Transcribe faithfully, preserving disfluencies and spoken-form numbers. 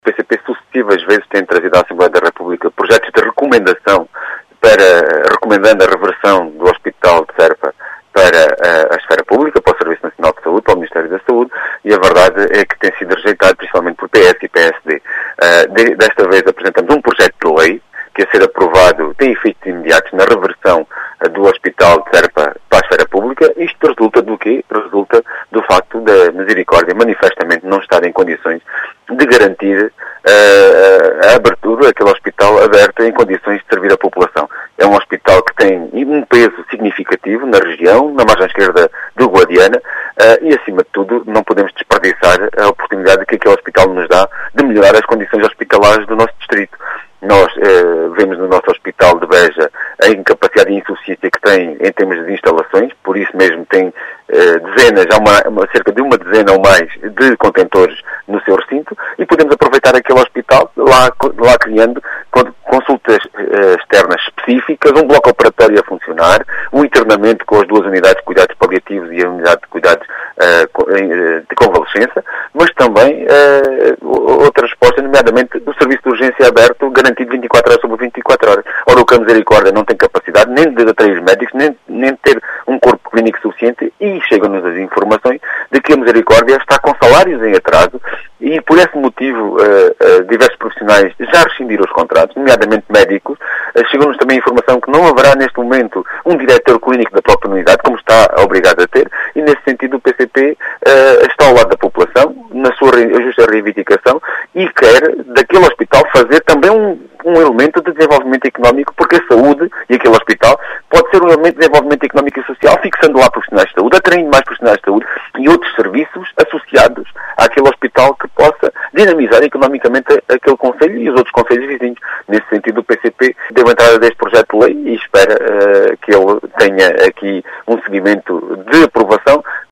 O P C P sucessivas vezes tem trazido à Assembleia da República projetos de recomendação para, recomendando a reversão do Hospital de Serpa para a, a esfera pública, para o Serviço Nacional de Saúde, para o Ministério da Saúde, e a verdade é que tem sido rejeitado principalmente por P S e P S D. Uh, de, desta vez apresentamos um projeto de lei que, a ser aprovado, tem efeitos imediatos na reversão uh, do Hospital de Serpa para a esfera pública. Isto resulta do quê? Resulta do facto da Misericórdia manifestamente não estar em condições de garantir uh, a abertura daquele hospital aberto em condições de servir a população. É um hospital que tem um peso significativo na região, na margem esquerda do Guadiana, uh, e, acima de tudo, não podemos desperdiçar a oportunidade que aquele hospital nos dá de melhorar as condições hospitalares do nosso distrito. Nós uh, vemos no nosso hospital de Beja a incapacidade e insuficiência que tem em termos de instalações, por isso mesmo tem uh, dezenas, há uma, uma, cerca de uma dezena ou mais de contentores no seu recinto, e podemos aproveitar aquele hospital, lá, lá criando consultas uh, externas específicas, um bloco operatório a funcionar, um internamento com as duas unidades de cuidados paliativos e a unidade de cuidados uh, de convalescença, mas também uh, outra resposta, nomeadamente do serviço de urgência aberto, garantido vinte e quatro horas sobre vinte e quatro horas. Ora, o que a Misericórdia não tem capacidade nem de atrair médicos, nem, nem de ter um corpo clínico suficiente, e chegam-nos as informações de que a Misericórdia está com salários em atraso, e por esse motivo uh, uh, diversos profissionais já rescindiram os contratos, nomeadamente médicos. Uh, chegou-nos também a informação que não haverá neste momento um diretor clínico da própria unidade, como está obrigado a ter, e nesse sentido o P C P uh, está ao lado da população, na sua re- justa reivindicação, e quer daquele hospital fazer também um, um elemento de desenvolvimento económico, porque a saúde e aquele hospital pode ser um elemento de desenvolvimento económico e social, fixando lá profissionais de saúde, atraindo mais profissionais de saúde e outros serviços associados àquele hospital que possa dinamizar economicamente aquele concelho e os outros concelhos vizinhos. Nesse sentido, o P C P deu entrada deste projeto de lei e espera uh, que ele tenha aqui um seguimento de aprovação